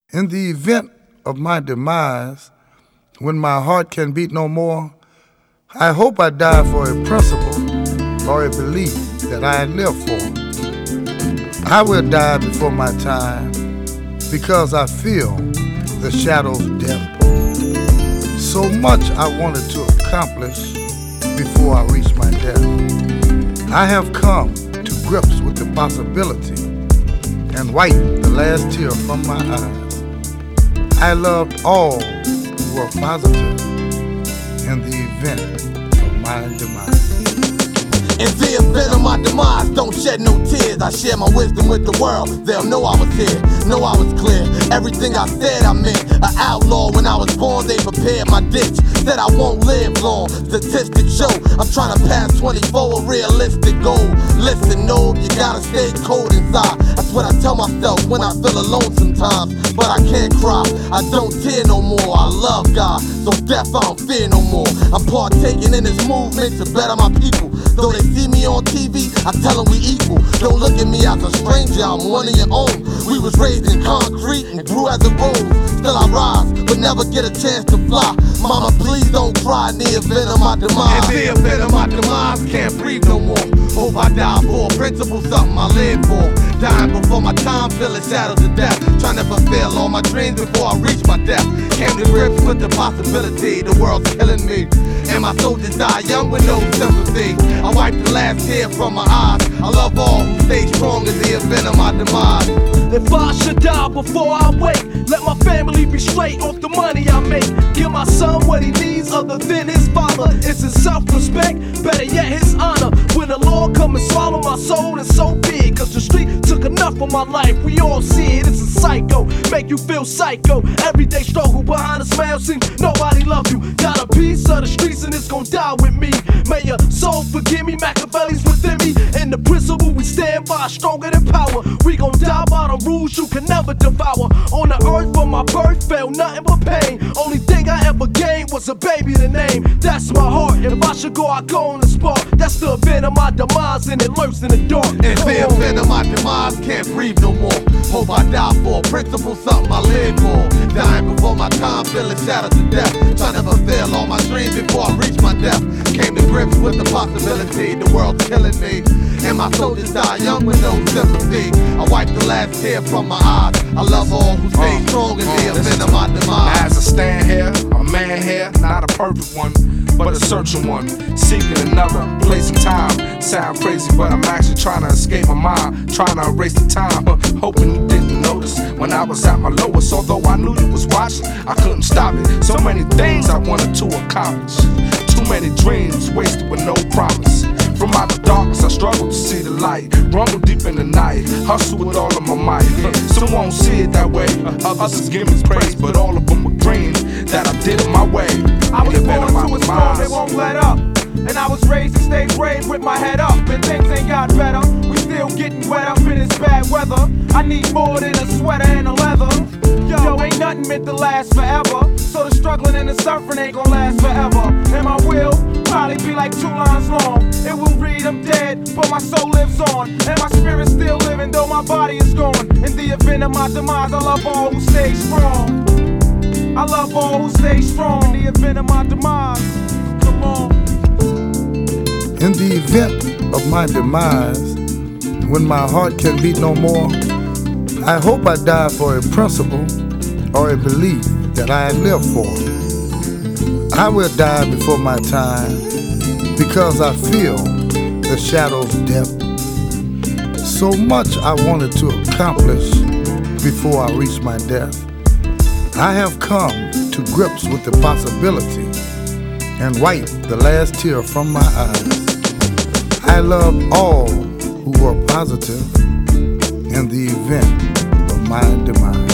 In the event of my demise, when my heart can beat no more, I hope I die for a principle or a belief that I live for. I will die before my time because I feel the shadow's depth. So much I wanted to accomplish before I reach my death. I have come to grips with the possibility and wiped the last tear from my eyes. I loved all who were positive in the event of my demise. In the event of my demise, don't shed no tears. I share my wisdom with the world. They'll know I was here, know I was clear. Everything I said I meant. An outlaw when I was born, they prepared my ditch. Said I won't live long. Statistics show I'm trying to pass 24, a realistic goal. Listen, no, you gotta stay cold inside. That's what I tell myself when I feel alone sometimes. But I can't cry, I don't tear no more. I love God, so death I don't fear no more. I'm partaking in this movement to better my people. Though they see me on TV, I tell them we equal. Don't look at me as a stranger, I'm one of your own. We was raised in concrete and grew as a rose. Still I rise, but never get a chance to fly. Mama, please don't cry in the event of my demise. In the event of my demise, can't breathe no more. Hope I die for a principle, something I live for. Dying before my time, feeling shadows of death. Trying to fulfill all my dreams before I reach my death. Came to grips with the possibility the world's killing me. And my soldiers die young with no sympathy. I wipe the last tear from my eyes. I love all who stay strong in the event of my demise. If I should die before I wake, let my family be straight off the money I make. Give my son what he needs other than his father. It's his self-respect, better yet his honor. When the Lord come and swallow my soul, and so be it. Cause the street took enough of my life, we all see it. It's a psycho, make you feel psycho. Everyday struggle behind a smile, seems nobody love you. Got a piece of the streets and it's gon' die with me. May your soul forgive me, Machiavelli's within me. And the principle we stand by, stronger than power. We gon' die by the rules you can never devour. On the earth from my birth, felt nothing but pain. Only thing I ever gained was a baby to name. That's my heart, if I should go, I go on the spot. That's the event of my demise and it lurks in the dark. In the event of my demise, can't breathe no more. Hope I die for a principle, something I live for. Dying before my time, feeling shadows of death. Trying to fulfill all my dreams before I reach my death. Came to grips with the possibility the world's killing me. And my soldiers die young with no sympathy. I wipe the last tear from my eyes. I love all who stay strong in the event of my demise. As I stand here, a man here, not a perfect one, but a searching one, seeking another place and time. Sound crazy, but I'm actually trying to escape my mind, trying to erase the time, hoping you didn't notice when I was at my lowest. Although I knew you was watching, I couldn't stop it. So many things I wanted to accomplish, too many dreams wasted with no promise. From out the darkness, I struggle to see the light. Rumble deep in the night, hustle with all of my might. Some won't see it that way, others give me praise, but all of them were dreams that I did it my way. I was born to a storm, they won't let up. And I was raised to stay brave with my head up. And things ain't got better, we still getting wet up in this bad weather. I need more than a sweater and a leather. Yo, ain't nothing meant to last forever. So the struggling and the suffering ain't gon' last forever. And my will probably be like 2 lines long. It will read I'm dead, but my soul lives on. And my spirit's still living though my body is gone. In the event of my demise, I love all who stay strong. I love all who stay strong. In the event of my demise, come on. In the event of my demise, when my heart can beat no more, I hope I die for a principle or a belief that I live for. I will die before my time because I feel the shadow's depth. So much I wanted to accomplish before I reach my death. I have come to grips with the possibility and wiped the last tear from my eyes. I love all who are positive in the event of my demise.